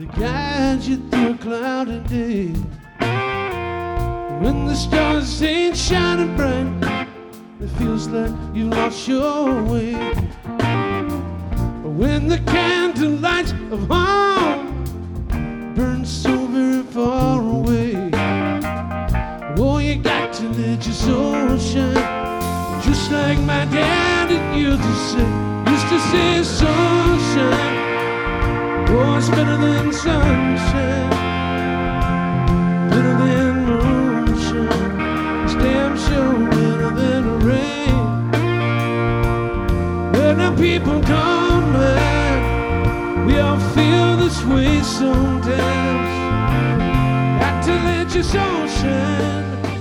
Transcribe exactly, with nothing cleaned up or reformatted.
to guide you through a cloudy day. When the stars ain't shining bright, it feels like you lost your way. When the candle lights of home burn so very far away, oh, you got to let your soul shine, just like my daddy used to say. Used to say sunshine, oh, it's better than sunshine, better than moonshine, it's damn sure better than rain. Well, now people don't mind, we all feel this way sometimes. Got to let your soul shine.